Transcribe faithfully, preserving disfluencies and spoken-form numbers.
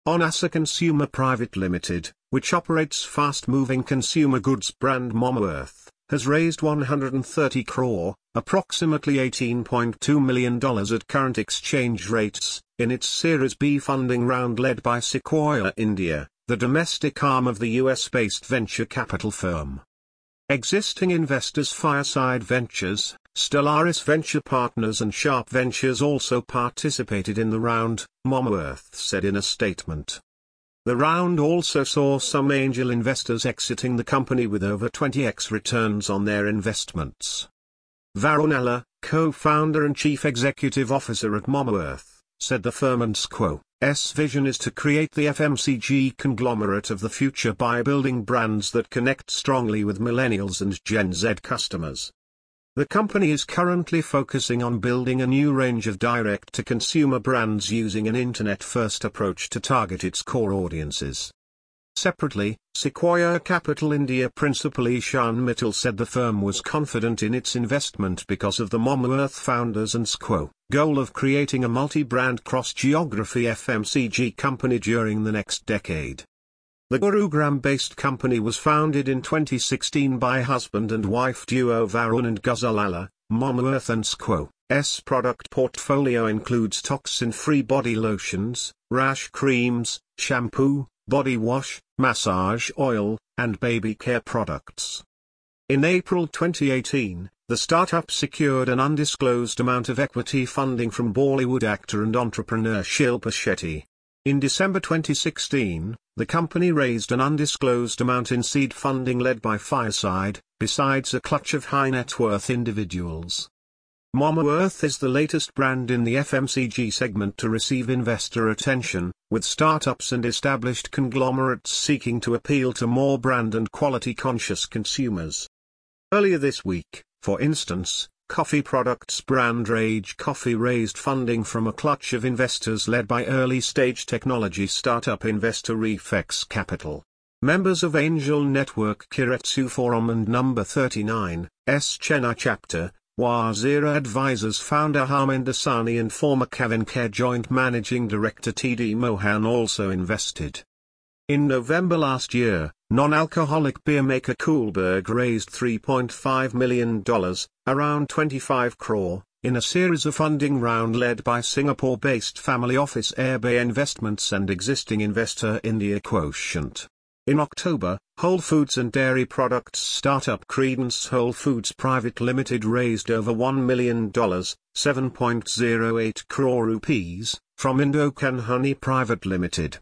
Onasa Consumer Private Limited, which operates fast-moving consumer goods brand Mamaearth, has raised one hundred thirty crore, approximately eighteen point two million dollars at current exchange rates, in its Series B funding round led by Sequoia India, the domestic arm of the U S-based venture capital firm. Existing investors Fireside Ventures, Stellaris Venture Partners and Sharp Ventures also participated in the round, Mamaearth said in a statement. The round also saw some angel investors exiting the company with over twenty x returns on their investments. Varun Allar, co-founder and chief executive officer at Mamaearth, said the firm and Squo's vision is to create the F M C G conglomerate of the future by building brands that connect strongly with millennials and Gen Z customers. The company is currently focusing on building a new range of direct-to-consumer brands using an internet-first approach to target its core audiences. Separately, Sequoia Capital India principal Ishan Mittal said the firm was confident in its investment because of the Mamaearth founders and Squo's goal of creating a multi-brand cross-geography F M C G company during the next decade. The Gurugram-based company was founded in twenty sixteen by husband and wife duo Varun and Ghazal Allar. Mamaearth and Squo's product portfolio includes toxin-free body lotions, rash creams, shampoo, body wash, massage oil, and baby care products. In April twenty eighteen, the startup secured an undisclosed amount of equity funding from Bollywood actor and entrepreneur Shilpa Shetty. In December twenty sixteen, the company raised an undisclosed amount in seed funding led by Fireside, besides a clutch of high-net-worth individuals. Mamaearth is the latest brand in the F M C G segment to receive investor attention, with startups and established conglomerates seeking to appeal to more brand and quality-conscious consumers. Earlier this week, for instance, coffee products brand Rage Coffee raised funding from a clutch of investors led by early-stage technology startup investor Reflex Capital. Members of Angel Network Kiretsu Forum and Number thirty-nine, S Chennai Chapter, Wazira Advisors founder Harminder Sahni and former Cavincare joint managing director T D Mohan also invested. In November last year, non-alcoholic beer maker Coolberg raised three point five million dollars, around twenty-five crore, in a series of funding round led by Singapore-based family office Airbay Investments and existing investor India Quotient. In October, Whole Foods and dairy products startup Credence Whole Foods Private Limited raised over one million dollars, seven point zero eight crore rupees, from Indocan Honey Private Limited.